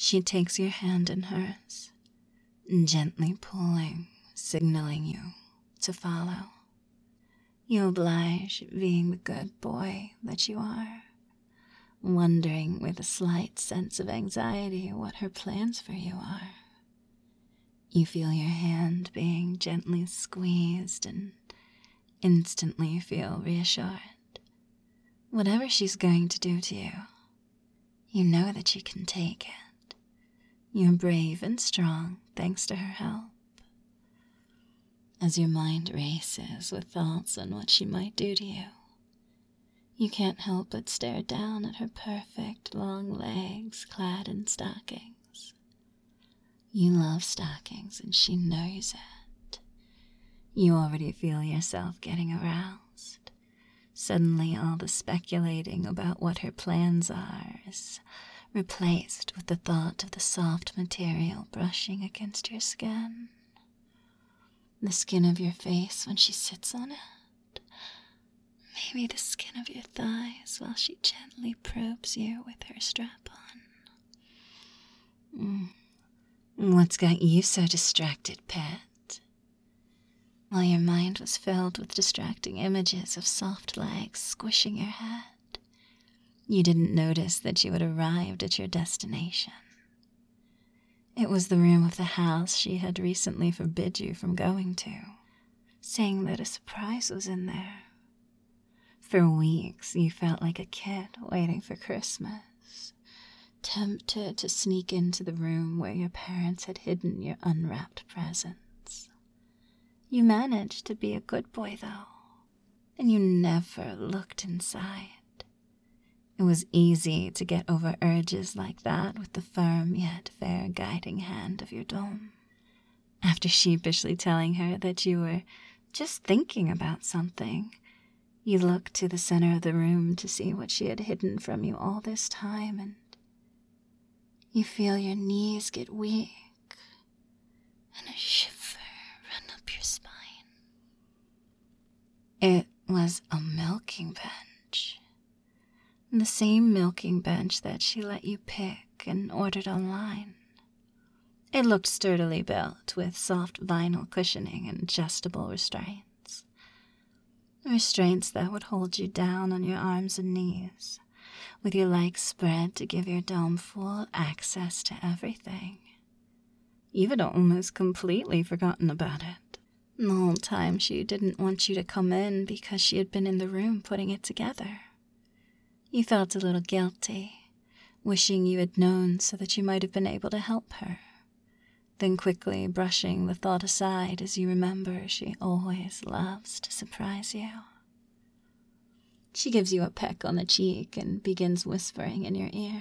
She takes your hand in hers, gently pulling, signaling you to follow. You oblige, being the good boy that you are, wondering with a slight sense of anxiety what her plans for you are. You feel your hand being gently squeezed and instantly feel reassured. Whatever she's going to do to you, you know that you can take it. You're brave and strong thanks to her help. As your mind races with thoughts on what she might do to you, you can't help but stare down at her perfect long legs clad in stockings. You love stockings and she knows it. You already feel yourself getting aroused. Suddenly all the speculating about what her plans are is replaced with the thought of the soft material brushing against your skin. The skin of your face when she sits on it. Maybe the skin of your thighs while she gently probes you with her strap-on. What's got you so distracted, pet? While your mind was filled with distracting images of soft legs squishing your head, you didn't notice that you had arrived at your destination. It was the room of the house she had recently forbid you from going to, saying that a surprise was in there. For weeks, you felt like a kid waiting for Christmas, tempted to sneak into the room where your parents had hidden your unwrapped presents. You managed to be a good boy, though, and you never looked inside. It was easy to get over urges like that with the firm yet fair guiding hand of your dome. After sheepishly telling her that you were just thinking about something, you looked to the center of the room to see what she had hidden from you all this time, and you feel your knees get weak and a shiver run up your spine. It was a milking bench. The same milking bench that she let you pick and ordered online. It looked sturdily built with soft vinyl cushioning and adjustable restraints. Restraints that would hold you down on your arms and knees, with your legs spread to give your dome full access to everything. You had almost completely forgotten about it. The whole time she didn't want you to come in because she had been in the room putting it together. You felt a little guilty, wishing you had known so that you might have been able to help her, then quickly brushing the thought aside as you remember she always loves to surprise you. She gives you a peck on the cheek and begins whispering in your ear.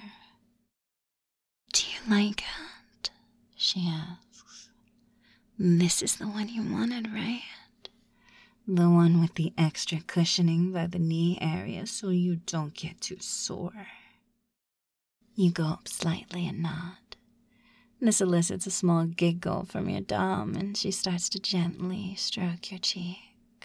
"Do you like it?" she asks. "This is the one you wanted, right? The one with the extra cushioning by the knee area so you don't get too sore." You gulp slightly and nod. This elicits a small giggle from your dom, and she starts to gently stroke your cheek.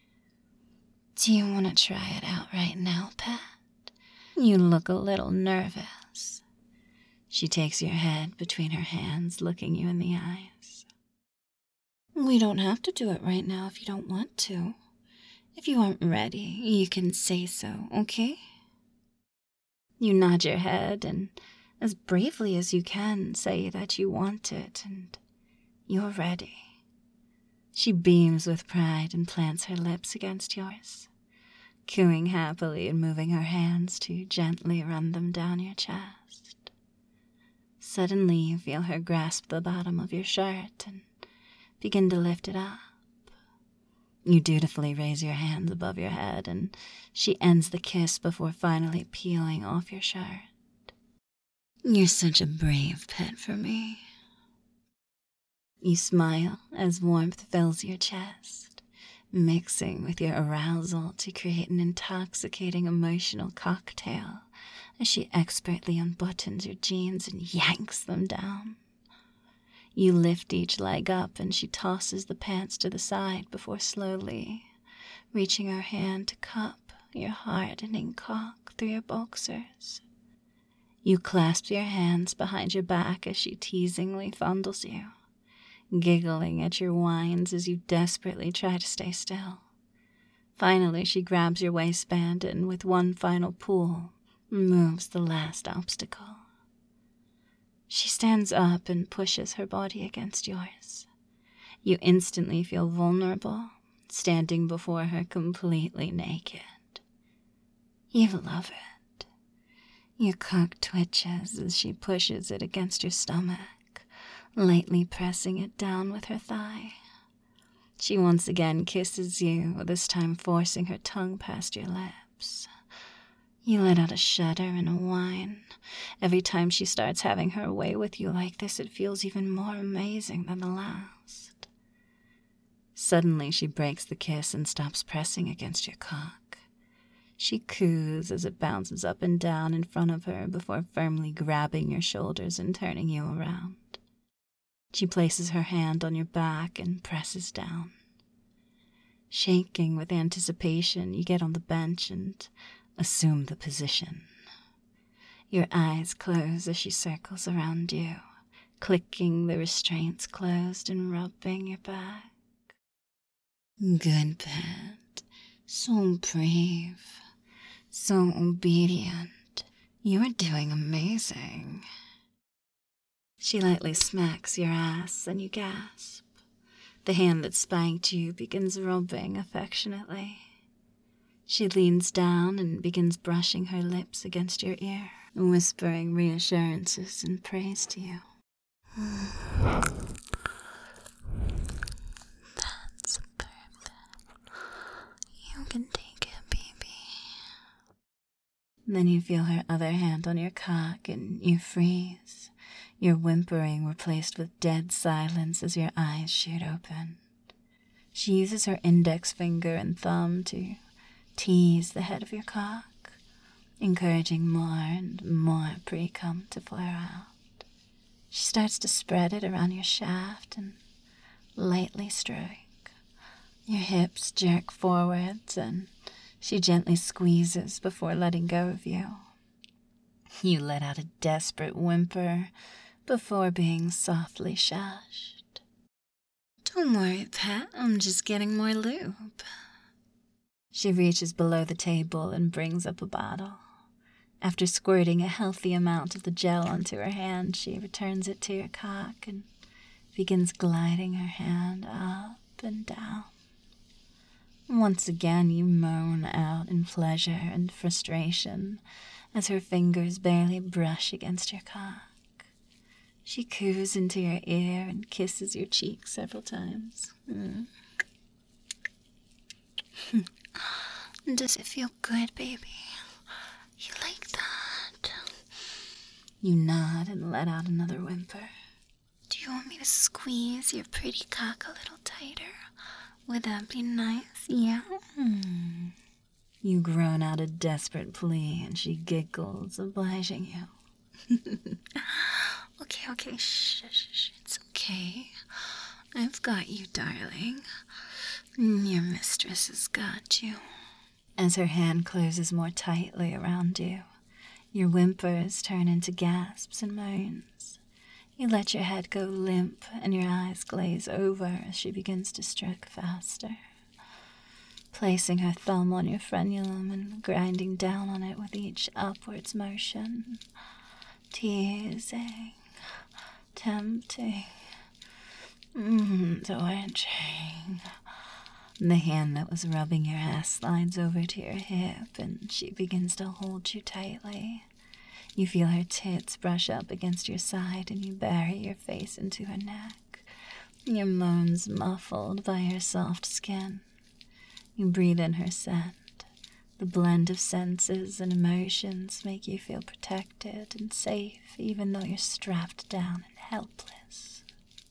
"Do you want to try it out right now, pet? You look a little nervous." She takes your head between her hands, looking you in the eyes. "We don't have to do it right now if you don't want to. If you aren't ready, you can say so, okay?" You nod your head and, as bravely as you can, say that you want it and you're ready. She beams with pride and plants her lips against yours, cooing happily and moving her hands to gently run them down your chest. Suddenly you feel her grasp the bottom of your shirt and begin to lift it up. You dutifully raise your hands above your head, and she ends the kiss before finally peeling off your shirt. "You're such a brave pet for me." You smile as warmth fills your chest, mixing with your arousal to create an intoxicating emotional cocktail as she expertly unbuttons your jeans and yanks them down. You lift each leg up and she tosses the pants to the side before slowly reaching her hand to cup your hardening cock through your boxers. You clasp your hands behind your back as she teasingly fondles you, giggling at your whines as you desperately try to stay still. Finally, she grabs your waistband and, with one final pull, removes the last obstacle. She stands up and pushes her body against yours. You instantly feel vulnerable, standing before her completely naked. You love it. Your cock twitches as she pushes it against your stomach, lightly pressing it down with her thigh. She once again kisses you, this time forcing her tongue past your lips. You let out a shudder and a whine. Every time she starts having her way with you like this, it feels even more amazing than the last. Suddenly, she breaks the kiss and stops pressing against your cock. She coos as it bounces up and down in front of her before firmly grabbing your shoulders and turning you around. She places her hand on your back and presses down. Shaking with anticipation, you get on the bench and assume the position. Your eyes close as she circles around you, clicking the restraints closed and rubbing your back. Good pet, so brave, so obedient. You are doing amazing. She lightly smacks your ass and you gasp. The hand that spanked you begins rubbing affectionately. She leans down and begins brushing her lips against your ear, whispering reassurances and praise to you. That's perfect. You can take it, baby. Then you feel her other hand on your cock and you freeze, your whimpering replaced with dead silence as your eyes shoot open. She uses her index finger and thumb to tease the head of your cock, encouraging more and more pre-cum to flare out. She starts to spread it around your shaft and lightly stroke. Your hips jerk forwards and she gently squeezes before letting go of you. You let out a desperate whimper before being softly shushed. Don't worry, pet, I'm just getting more lube. She reaches below the table and brings up a bottle. After squirting a healthy amount of the gel onto her hand, she returns it to your cock and begins gliding her hand up and down. Once again, you moan out in pleasure and frustration as her fingers barely brush against your cock. She coos into your ear and kisses your cheek several times. Does it feel good, baby? You like that? You nod and let out another whimper. Do you want me to squeeze your pretty cock a little tighter? Would that be nice? Yeah? You groan out a desperate plea and she giggles, obliging you. Okay, shh, it's okay. I've got you, darling. Your mistress has got you. As her hand closes more tightly around you, your whimpers turn into gasps and moans. You let your head go limp and your eyes glaze over as she begins to stroke faster, placing her thumb on your frenulum and grinding down on it with each upwards motion, teasing, tempting, torturing. The hand that was rubbing your ass slides over to your hip and she begins to hold you tightly. You feel her tits brush up against your side and you bury your face into her neck, your moans muffled by her soft skin. You breathe in her scent. The blend of senses and emotions make you feel protected and safe even though you're strapped down and helpless.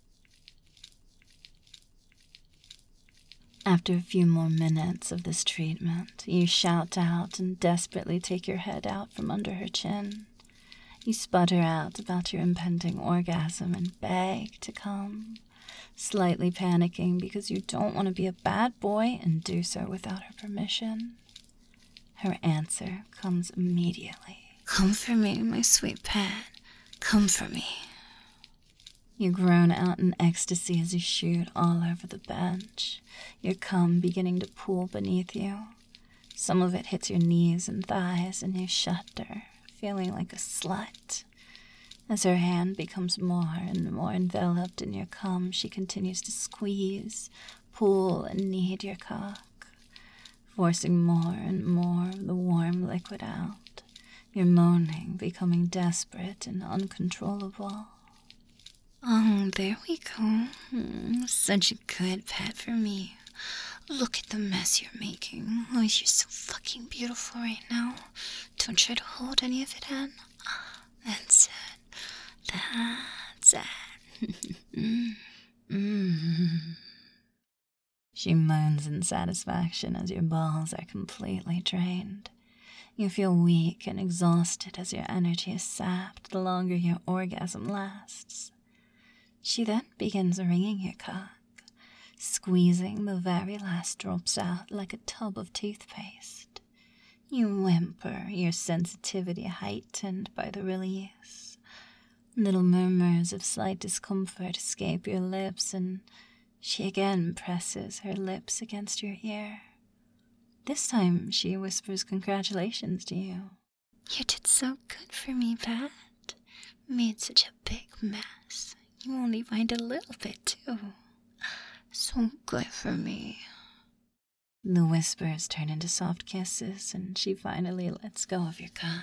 After a few more minutes of this treatment, you shout out and desperately take your head out from under her chin. You sputter out about your impending orgasm and beg to come, slightly panicking because you don't want to be a bad boy and do so without her permission. Her answer comes immediately. Come for me, my sweet pet. Come for me. You groan out in ecstasy as you shoot all over the bench, your cum beginning to pool beneath you. Some of it hits your knees and thighs, and you shudder, feeling like a slut. As her hand becomes more and more enveloped in your cum, she continues to squeeze, pull, and knead your cock, forcing more and more of the warm liquid out, your moaning becoming desperate and uncontrollable. Oh, there we go. Such a good pet for me. Look at the mess you're making. Oh, you're so fucking beautiful right now. Don't try to hold any of it in. That's it. That's it. She moans in satisfaction as your balls are completely drained. You feel weak and exhausted as your energy is sapped the longer your orgasm lasts. She then begins wringing your cock, squeezing the very last drops out like a tub of toothpaste. You whimper, your sensitivity heightened by the release. Little murmurs of slight discomfort escape your lips, and she again presses her lips against your ear. This time she whispers congratulations to you. You did so good for me, Pat. Made such a big mess. You only mind a little bit, too. So good for me. The whispers turn into soft kisses, and she finally lets go of your cock.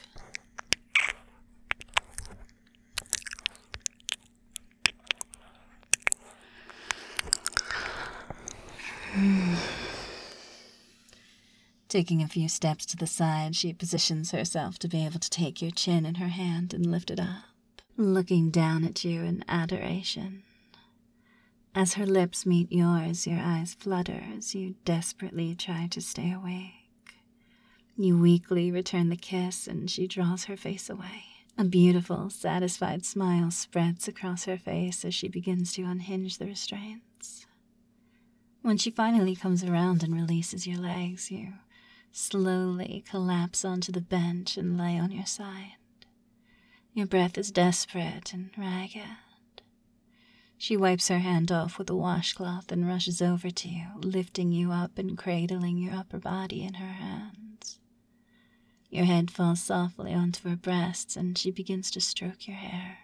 Taking a few steps to the side, she positions herself to be able to take your chin in her hand and lift it up, looking down at you in adoration. As her lips meet yours, your eyes flutter as you desperately try to stay awake. You weakly return the kiss, and she draws her face away. A beautiful, satisfied smile spreads across her face as she begins to unhinge the restraints. When she finally comes around and releases your legs, you slowly collapse onto the bench and lay on your side. Your breath is desperate and ragged. She wipes her hand off with a washcloth and rushes over to you, lifting you up and cradling your upper body in her hands. Your head falls softly onto her breasts, and she begins to stroke your hair.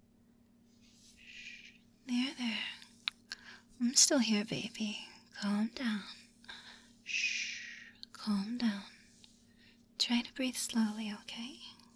There. I'm still here, baby. Calm down. Shh. Calm down. Try to breathe slowly, okay?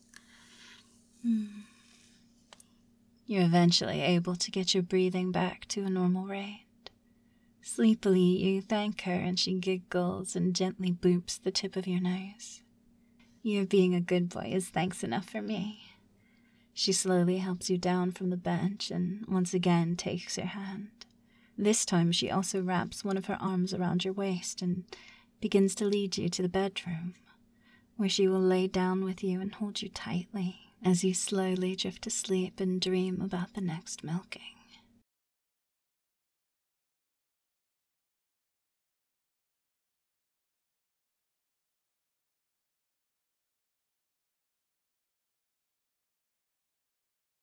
You're eventually able to get your breathing back to a normal rate. Sleepily, you thank her, and she giggles and gently boops the tip of your nose. Your being a good boy is thanks enough for me. She slowly helps you down from the bench and once again takes your hand. This time she also wraps one of her arms around your waist and begins to lead you to the bedroom, where she will lay down with you and hold you tightly as you slowly drift to sleep and dream about the next milking.